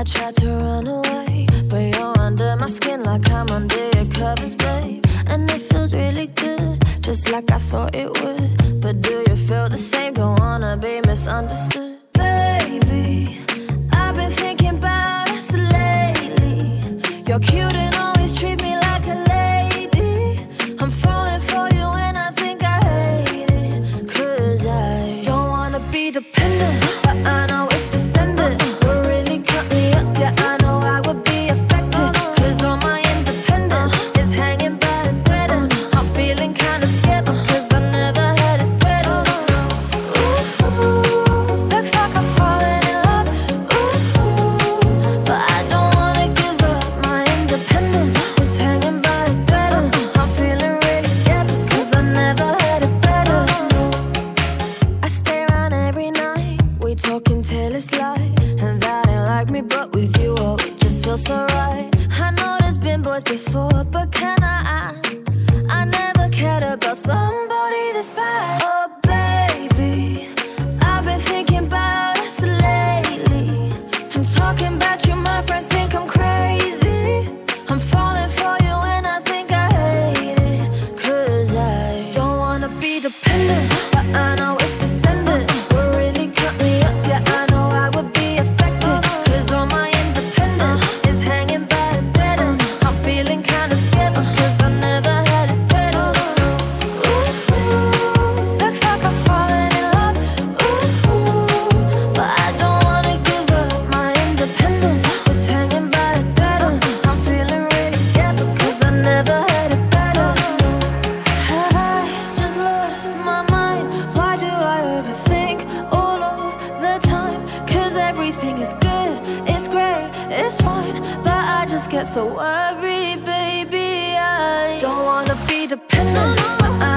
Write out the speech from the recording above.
tried to run away, but you're under my skin like I'm under your covers, babe. And it feels really good, just like I thought it would. But do you feel the same? Don't wanna be misunderstood. Baby, I've been thinking about us lately. You're cute and always treat me like a lady. I'm falling for you and I think I hate it, 'cause I don't wanna be dependent, but I know it's descendant. Will really cut me up, yeah, I know I would be affected, 'cause all my independence is hanging by a thread. And I'm feeling kinda scared because I never had it better. Ooh, looks like I'm falling in love. Ooh, but I don't wanna give up my independence. It's hanging by a thread. And I'm feeling really scared because I never had it better. I stay around every night, we talking till it's light, and that ain't like me, but with you, oh, it just feels so right. I know there's been boys before, but can I never cared about somebody this bad. Oh baby, I've been thinking about us lately, and talking about you, my friends think I'm crazy. I'm falling for you and I think I hate it, 'cause I don't wanna be dependent, but I know it's descendant. Will really cut me up, yeah, I know I would be affected, 'cause all my independence is hanging by a thread. And I'm feeling kinda scared because I never had it better. Ooh, looks like I'm falling in love. Ooh, but I don't wanna give up my independence. It's hanging by a thread. And I'm feeling really scared because I never had it better. I just lost my mind. Why do I overthink all of the time? 'Cause everything is good, it's great, it's fine, but I just get so worried, baby. I don't wanna be dependent, but I